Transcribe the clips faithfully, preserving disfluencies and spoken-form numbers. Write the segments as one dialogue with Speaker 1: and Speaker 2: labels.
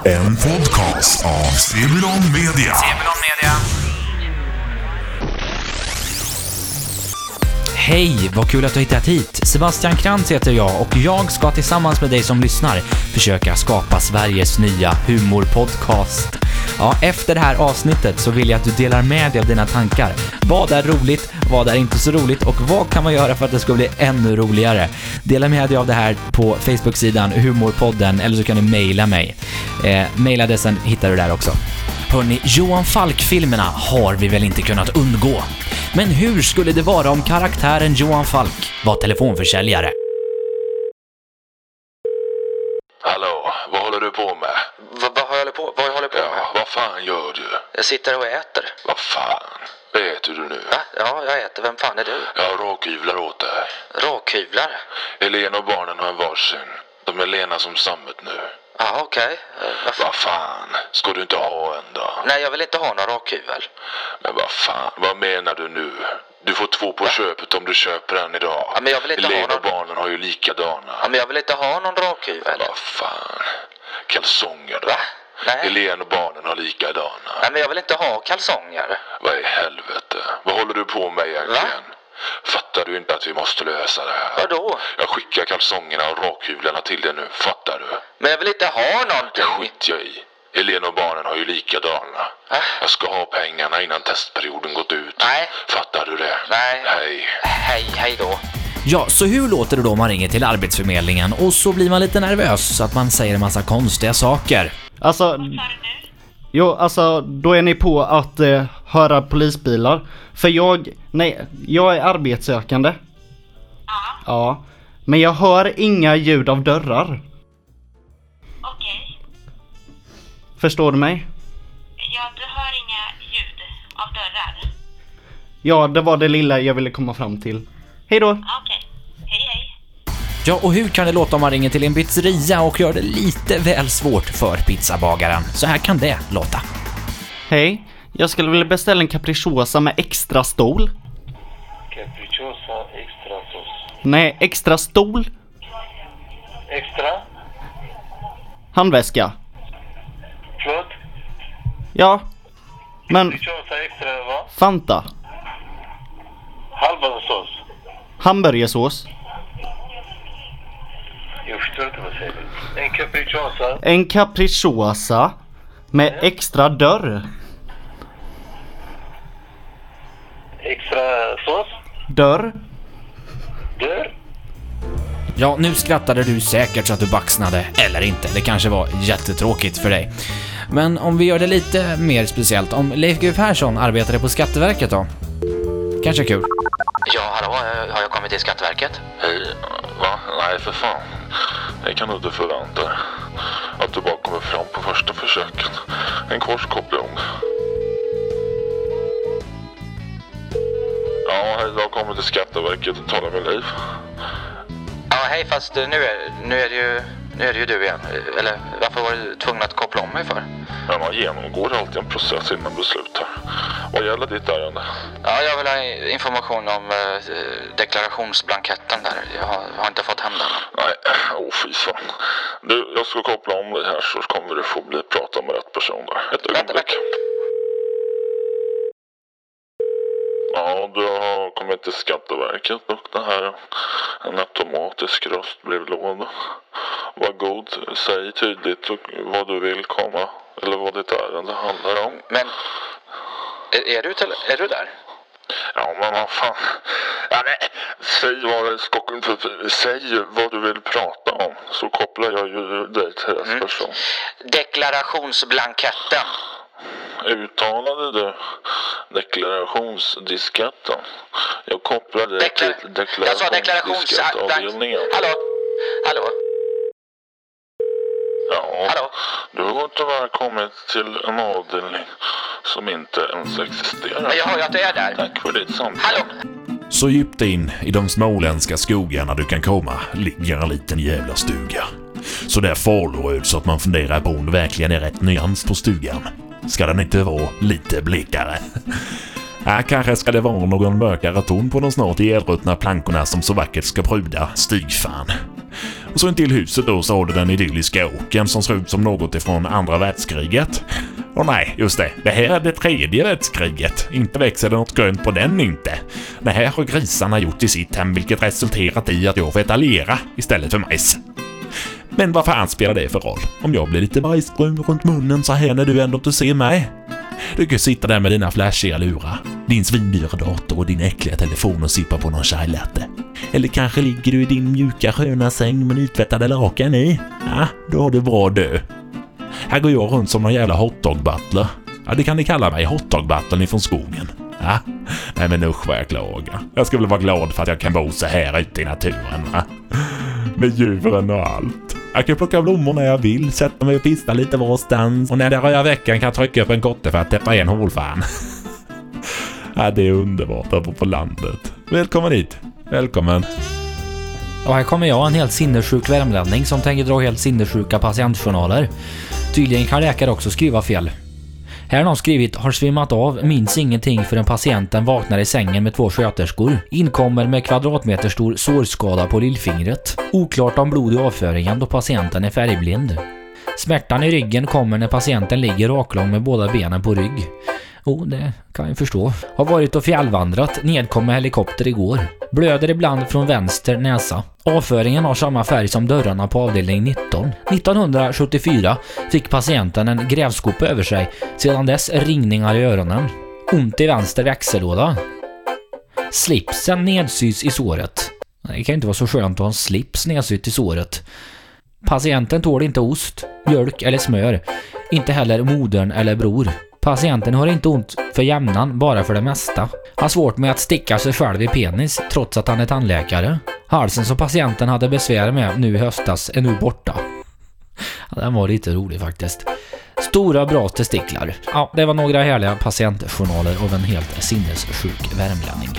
Speaker 1: En podcast av Sebulon Media.
Speaker 2: Sebulon Media. Hej, vad kul att du har hittat hit. Sebastian Krantz heter jag och jag ska tillsammans med dig som lyssnar försöka skapa Sveriges nya humorpodcast. Ja, efter det här avsnittet så vill jag att du delar med dig av dina tankar. Vad är roligt, vad är inte så roligt och vad kan man göra för att det ska bli ännu roligare? Dela med dig av det här på Facebook-sidan Humorpodden eller så kan du mejla mig. Eh, mailadressen hittar du där också. Hörrni, Johan Falk-filmerna har vi väl inte kunnat undgå. Men hur skulle det vara om karaktären Johan Falk var telefonförsäljare?
Speaker 3: Hallå, vad håller du på med?
Speaker 4: Vad, vad håller på, vad håller på med?
Speaker 3: Ja, vad fan gör du?
Speaker 4: Jag sitter och äter.
Speaker 3: Vad fan? Vad äter du nu?
Speaker 4: Va? Ja, jag äter. Vem fan är du?
Speaker 3: Jag har råkyvlar åt dig.
Speaker 4: Råkyvlar?
Speaker 3: Helena och barnen har en varsin. De är lena som sammet nu.
Speaker 4: Ja, okej. Okay. Vad
Speaker 3: Vad fan? Ska du inte ha en då?
Speaker 4: Nej, jag vill inte ha någon råkyvel.
Speaker 3: Men vad fan? Vad menar du nu? Du får två på köpet om du köper en idag.
Speaker 4: Ja, men jag vill inte
Speaker 3: Helena
Speaker 4: ha någon...
Speaker 3: och barnen har ju likadana.
Speaker 4: Ja, men jag vill inte ha någon råkyvel.
Speaker 3: Vad fan? Kalsonger då?
Speaker 4: Va? Nej.
Speaker 3: Helena och barnen har likadana.
Speaker 4: Nej, men jag vill inte ha kalsonger.
Speaker 3: Vad i helvete? Vad håller du på med egentligen?
Speaker 4: Va?
Speaker 3: Fattar du inte att vi måste lösa det här?
Speaker 4: Vadå?
Speaker 3: Jag skickar kalsongerna och rakhyvlarna till dig nu. Fattar du?
Speaker 4: Men jag vill inte ha någonting.
Speaker 3: Det skiter jag i. Helena och barnen har ju likadana.
Speaker 4: Äh?
Speaker 3: Jag ska ha pengarna innan testperioden gått ut.
Speaker 4: Nej.
Speaker 3: Fattar du det?
Speaker 4: Nej.
Speaker 3: Hej.
Speaker 4: Hej, hej då.
Speaker 2: Ja, så hur låter det då om man ringer till Arbetsförmedlingen och så blir man lite nervös så att man säger en massa konstiga saker?
Speaker 5: Alltså, jo, alltså då är ni på att eh, höra polisbilar. För jag, nej, jag är arbetssökande.
Speaker 6: Ja,
Speaker 5: Ja, men jag hör inga ljud av dörrar.
Speaker 6: okej.
Speaker 5: Förstår du mig?
Speaker 6: Ja, du hör inga ljud av dörrar.
Speaker 5: Ja, det var det lilla jag ville komma fram till. Hej då.
Speaker 6: Ja, okej. Hej, hej.
Speaker 2: Ja, och hur kan det låta om man ringer till en pizzeria och gör det lite väl svårt för pizzabagaren? Så här kan det låta.
Speaker 5: Hej, jag skulle vilja beställa en capricciosa med extra stol.
Speaker 7: Capricciosa extra sås.
Speaker 5: Nej, extra stol.
Speaker 7: Extra?
Speaker 5: Handväska.
Speaker 7: Förlåt?
Speaker 5: Ja, men
Speaker 7: Capricciosa extra vad?
Speaker 5: Fanta.
Speaker 7: Halva sås.
Speaker 5: Hamburgersås.
Speaker 7: Jag förstår inte vad säger du. En capricciosa.
Speaker 5: En capricciosa med extra dörr.
Speaker 7: Extra sås.
Speaker 5: Dörr.
Speaker 7: Dörr.
Speaker 2: Ja, nu skrattade du säkert så att du baxnade, eller inte. Det kanske var jättetråkigt för dig. Men om vi gör det lite mer speciellt, om Leif G W Persson arbetade på Skatteverket då? Kanske kul.
Speaker 4: Ja, hallå, har jag kommit till Skatteverket?
Speaker 3: Hej. Va? Nej, för fan. Det kan du inte förvänta dig. Att du bara kommer fram på första försöket. En korskoppling. Ja, hej. Jag kommer till Skatteverket och talar med Leif.
Speaker 4: Ja, hej, fast nu är, nu är det ju... Nu är det ju du igen. Eller varför var du tvungen att koppla om mig för?
Speaker 3: Men man genomgår alltid en process innan beslut här. Vad gäller ditt ärende?
Speaker 4: Ja, jag vill ha information om eh, deklarationsblanketten där. Jag har, har inte fått hem den.
Speaker 3: Nej, åh oh, fy fan. Du, jag ska koppla om dig här så kommer du få bli prata med rätt person där. Ett
Speaker 4: Vänta,
Speaker 3: ögonblick. Ja, du har kommit till Skatteverket och det här är en automatisk röstbrevlåda. Var god, säg tydligt vad du vill komma eller vad ditt ärende handlar om.
Speaker 4: Men, är, är, du, till, är du där?
Speaker 3: Ja, men vad fan. Ja, nej. Säg vad, ska, säg vad du vill prata om så kopplar jag ju dig till rätt
Speaker 4: Mm.
Speaker 3: person.
Speaker 4: Deklarationsblanketten.
Speaker 3: Uttalade du deklarationsdisketten? Jag kopplar dig
Speaker 4: Deklar-
Speaker 3: till
Speaker 4: jag sa deklarations...
Speaker 3: deklarationsdiskettavdelningen.
Speaker 4: Hallå? Hallå?
Speaker 3: Ja,
Speaker 4: Hallå?
Speaker 3: du har tyvärr kommit till en avdelning som inte ens existerar.
Speaker 4: Men jag hör ju att du är där.
Speaker 3: Tack för ditt samtal.
Speaker 4: Hallå?
Speaker 1: Så djupt in i de småländska skogarna du kan komma ligger en liten jävla stuga. Så där faluröd så att man funderar på om det verkligen är rätt nyans på stugan. Ska den inte vara lite blekare? Här kanske ska det vara någon mörkare ton på de snart ihjälruttna plankorna som så vackert ska pruda stygfan. Och så in till huset då så har du den idylliska åken som ser ut som något ifrån andra världskriget. Och nej, just det. Det här är det tredje världskriget. Inte växer det något grönt på den inte. Det här har grisarna gjort i sitt hem, vilket resulterat i att jag får äta lera istället för majs. Men vad fan spelar det för roll? Om jag blir lite bajsbrun runt munnen så här när du ändå inte ser mig. Du kan sitta där med dina flashiga lurar, din svindyra dator och din äckliga telefon och sippa på någon chai latte. Eller kanske ligger du i din mjuka sköna säng med nytvättade lakan i. Ja, då har du bra dö. Här går jag runt som någon jävla hotdog-butler. Ja, det kan ni kalla mig, hotdog-butlern ifrån skogen. Ja, nej men usch vad jag klagar. Jag ska väl vara glad för att jag kan bo så här ute i naturen, va? Med djuren och allt. Jag kan plocka blommor när jag vill, sätta mig och pista lite varstans. Och när det röja veckan kan jag trycka upp en kotte för att täppa igen hålfan. Ja, det är underbart att bo på landet. Välkommen hit. Välkommen.
Speaker 2: Och här kommer jag, en helt sinnessjuk värmlänning som tänker dra helt sinnessjuka patientjournaler. Tydligen kan läkare också skriva fel. Här har någon skrivit: har svimmat av, minns ingenting förrän patienten vaknar i sängen med två sköterskor. Inkommer med kvadratmeter stor sårskada på lillfingret. Oklart om blod i avföringen då patienten är färgblind. Smärtan i ryggen kommer när patienten ligger raklång med båda benen på rygg. Oh, det kan jag förstå. Har varit och fjällvandrat, nedkom med helikopter igår. Blöder ibland från vänster näsa. Avföringen har samma färg som dörrarna på avdelning nitton. nittonhundrasjuttiofyra fick patienten en grävskopa över sig. Sedan dess ringningar i öronen. Ont i vänster växellåda. Slipsen nedsys i såret. Det kan inte vara så skönt att ha en slips nedsytt i såret. Patienten tål inte ost, mjölk eller smör. Inte heller modern eller bror. Patienten har inte ont för jämnan, bara för det mesta. Har svårt med att sticka sig själv i penis, trots att han är tandläkare. Halsen som patienten hade besvär med nu i höstas är nu borta. Ja, den var lite rolig faktiskt. Stora bra testiklar. Ja, det var några härliga patientjournaler av en helt sinnessjuk värmlänning.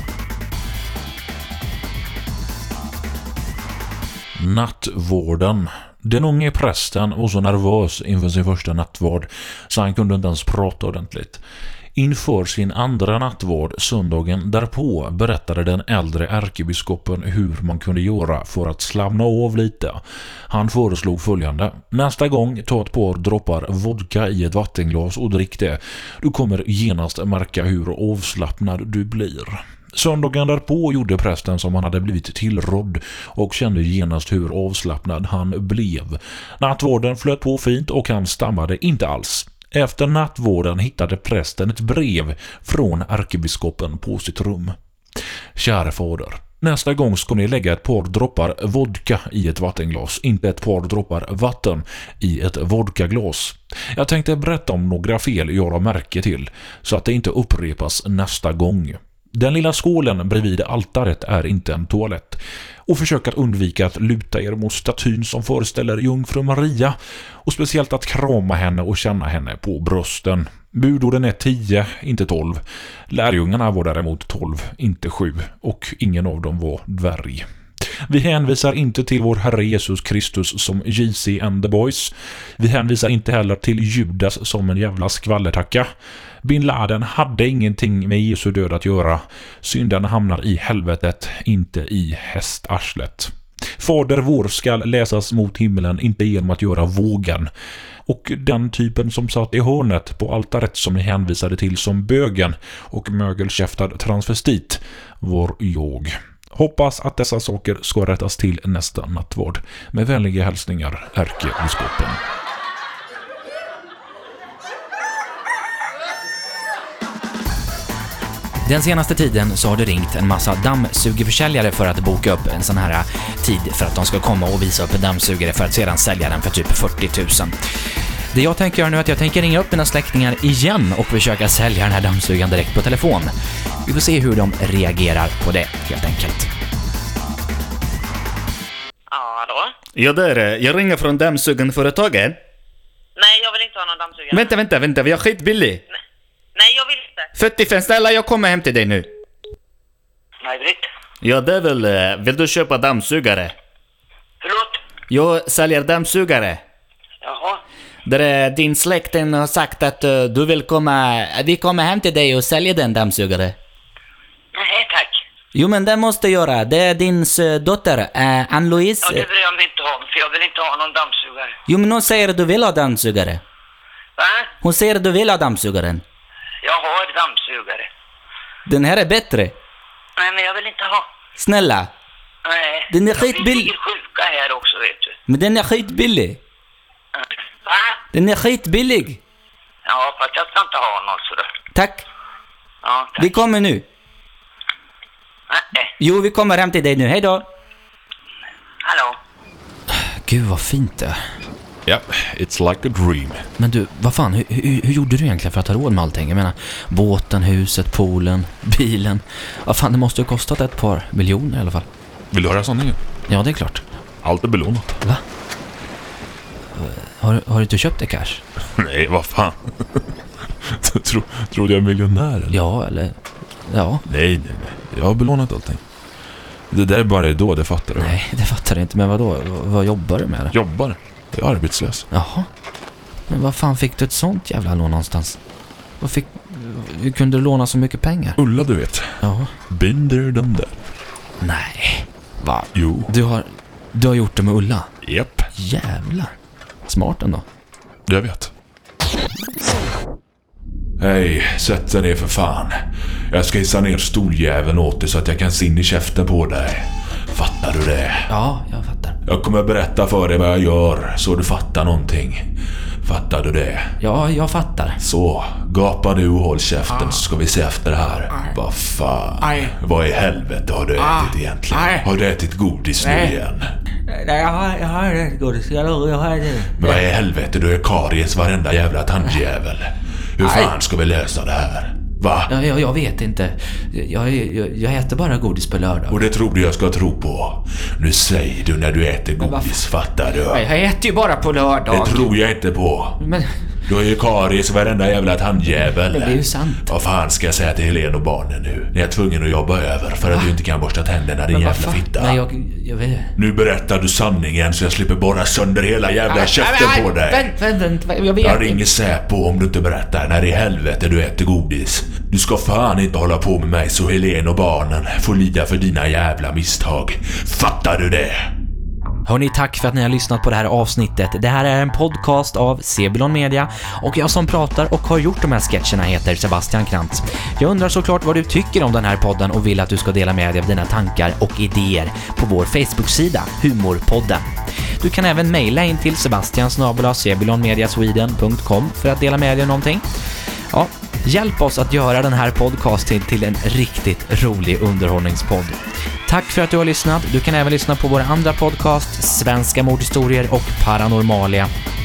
Speaker 1: Nattvården. Den unge prästen var så nervös inför sin första nattvård så han kunde inte ens prata ordentligt. Inför sin andra nattvård söndagen därpå berättade den äldre ärkebiskopen hur man kunde göra för att slappna av lite. Han föreslog följande: nästa gång ta ett par droppar vodka i ett vattenglas och drick det. Du kommer genast märka hur avslappnad du blir. Söndagen därpå gjorde prästen som han hade blivit tillrådd och kände genast hur avslappnad han blev. Nattvården flöt på fint och han stammade inte alls. Efter nattvården hittade prästen ett brev från ärkebiskopen på sitt rum. Kära fader, nästa gång ska ni lägga ett par droppar vodka i ett vattenglas, inte ett par droppar vatten i ett vodkaglas. Jag tänkte berätta om några fel jag har märke till så att det inte upprepas nästa gång. Den lilla skålen bredvid altaret är inte en toalett. Och försök att undvika att luta er mot statyn som föreställer jungfru Maria. Och speciellt att krama henne och känna henne på brösten. Budorden är tio, inte tolv. Lärjungarna var däremot tolv, inte sju. Och ingen av dem var dvärg. Vi hänvisar inte till vår Herre Jesus Kristus som J C and the Boys. Vi hänvisar inte heller till Judas som en jävla skvallertacka. Bin Laden hade ingenting med Jesu död att göra. Synden hamnar i helvetet, inte i hästarslet. Fader vår skall läsas mot himlen, inte genom att göra vågen. Och den typen som satt i hörnet på altaret som ni hänvisade till som bögen och mögelkäftad transvestit var jag. Hoppas att dessa saker ska rättas till nästa nattvård. Med vänliga hälsningar, ärkebiskopen.
Speaker 2: Den senaste tiden så har det ringt en massa dammsugerförsäljare för att boka upp en sån här tid för att de ska komma och visa upp en dammsugare för att sedan sälja den för typ fyrtio tusen. Det jag tänker göra nu är att jag tänker ringa upp mina släktingar igen och försöka sälja den här dammsugaren direkt på telefon. Vi får se hur de reagerar på det, helt enkelt.
Speaker 6: Ja, hallå?
Speaker 8: Ja, där. Jag ringer från dammsugarföretaget.
Speaker 6: Nej, jag vill inte ha någon dammsugare.
Speaker 8: Vänta, vänta, vänta. Vi har skitbillig.
Speaker 6: Nej. Nej, jag vill inte.
Speaker 8: fyrtiofem, snälla, jag kommer hem till dig nu.
Speaker 7: Nej, Britt.
Speaker 8: Ja, det är väl... eh, Vill du köpa dammsugare?
Speaker 7: Förlåt?
Speaker 8: Jag säljer dammsugare.
Speaker 7: Jaha.
Speaker 8: Där är din släkten har sagt att eh, du vill komma... Vi kommer hem till dig och sälja den dammsugare.
Speaker 7: Nej, tack.
Speaker 2: Jo, men det måste göra. Det är din uh, dotter, uh, Ann-Louise.
Speaker 7: Ja, det vill jag inte ha, för jag vill inte ha någon dammsugare.
Speaker 2: Jo, men hon säger att du vill ha dammsugare.
Speaker 7: Va?
Speaker 2: Hon säger att du vill ha dammsugaren.
Speaker 7: Jag har dammsugare.
Speaker 2: Den här är bättre.
Speaker 7: Nej, men jag vill inte ha.
Speaker 2: Snälla.
Speaker 7: Nej.
Speaker 2: Den är
Speaker 7: Jag
Speaker 2: skitbillig.
Speaker 7: ligger sjuka här också, vet du.
Speaker 2: Men den är skitbillig.
Speaker 7: Va?
Speaker 2: Den är skitbillig.
Speaker 7: Ja, fast jag ska inte ha någon så då.
Speaker 2: Tack.
Speaker 7: Ja, tack.
Speaker 2: Vi kommer nu.
Speaker 7: Nej.
Speaker 2: Jo, vi kommer hem till dig nu. Hej då.
Speaker 7: Hallå?
Speaker 2: Gud, vad fint det är.
Speaker 1: Ja, it's like a dream.
Speaker 2: Men du, vad fan, hur, hur, hur gjorde du egentligen för att ha råd med allting? Jag menar, båten, huset, poolen, bilen. Vad fan, det måste ju ha kostat ett par miljoner i alla fall.
Speaker 1: Vill du höra sanningen?
Speaker 2: Ja, det är klart.
Speaker 1: Allt är belånat.
Speaker 2: Va? Har, har du inte köpt det cash?
Speaker 1: Nej, vad fan. Tro, trodde jag är miljonär eller?
Speaker 2: Ja, eller... Ja.
Speaker 1: Nej, nej, nej. Jag har belånat allting. Det där är bara då, det fattar du.
Speaker 2: Nej, det fattar jag inte. Men vad då? Vad, vad jobbar du med det?
Speaker 1: Jobbar. Jag är arbetslös.
Speaker 2: Jaha. Men vad fan fick du ett sånt jävla lån någonstans? Vad fick... Hur kunde du låna så mycket pengar?
Speaker 1: Ulla, du vet.
Speaker 2: Ja.
Speaker 1: Binder de där.
Speaker 2: Nej. Va?
Speaker 1: Jo.
Speaker 2: Du har... Du har gjort det med Ulla?
Speaker 1: Japp.
Speaker 2: Jävlar. Smart ändå.
Speaker 1: Jag vet. Hej, sätt dig ner för fan. Jag ska hissa ner stoljäveln åt dig så att jag kan se in i käften på dig. Fattar du det?
Speaker 2: Ja, jag fattar.
Speaker 1: Jag kommer berätta för dig vad jag gör så du fattar någonting. Fattar du det?
Speaker 2: Ja, jag fattar.
Speaker 1: Så, gapa du och håll käften så ska vi se efter det här. Vad fan?
Speaker 8: Aj.
Speaker 1: Vad i helvete har du ätit egentligen?
Speaker 8: Aj.
Speaker 1: Har du ätit godis nu
Speaker 8: Nej.
Speaker 1: igen?
Speaker 8: Nej, jag har, jag har rätt godis. Jag lovar, jag har det.
Speaker 1: Men vad i helvete, du är karies varenda jävla tandjävel. Hur fan ska vi lösa det här? Va?
Speaker 2: Ja, jag, jag vet inte. Jag, jag, jag äter bara godis på lördag.
Speaker 1: Och det tror du jag ska tro på. Nu säger du när du äter godis, fattar du?
Speaker 2: Nej, jag äter ju bara på lördag.
Speaker 1: Det tror jag inte på.
Speaker 2: Men...
Speaker 1: Du har ju karies varenda jävla tandjävel.
Speaker 2: Men det är ju sant.
Speaker 1: Vad fan ska jag säga till Helene och barnen nu? Ni är tvungen att jobba över för att du inte kan borsta tänderna, din
Speaker 2: Men
Speaker 1: jävla
Speaker 2: vad fan?
Speaker 1: fitta.
Speaker 2: Nej, jag, jag vet.
Speaker 1: Nu berättar du sanningen så jag slipper borra sönder hela jävla käften på dig.
Speaker 2: Vänt, vänt, vänt, vänt, jag vet
Speaker 1: Jag
Speaker 2: inte.
Speaker 1: ringer Säpo om du inte berättar när i helvete du äter godis. Du ska fan inte hålla på med mig så Helene och barnen får lida för dina jävla misstag. Fattar du det?
Speaker 2: Hörrni, tack för att ni har lyssnat på det här avsnittet. Det här är en podcast av Sebulon Media och jag som pratar och har gjort de här sketcherna heter Sebastian Krantz. Jag undrar såklart vad du tycker om den här podden och vill att du ska dela med dig av dina tankar och idéer på vår Facebook-sida Humorpodden. Du kan även mejla in till sebastian snabel-a sebulonmediasweden punkt com för att dela med dig någonting. Ja, hjälp oss att göra den här podcasten till en riktigt rolig underhållningspodd. Tack för att du har lyssnat. Du kan även lyssna på våra andra podcast, Svenska mordhistorier och Paranormalia.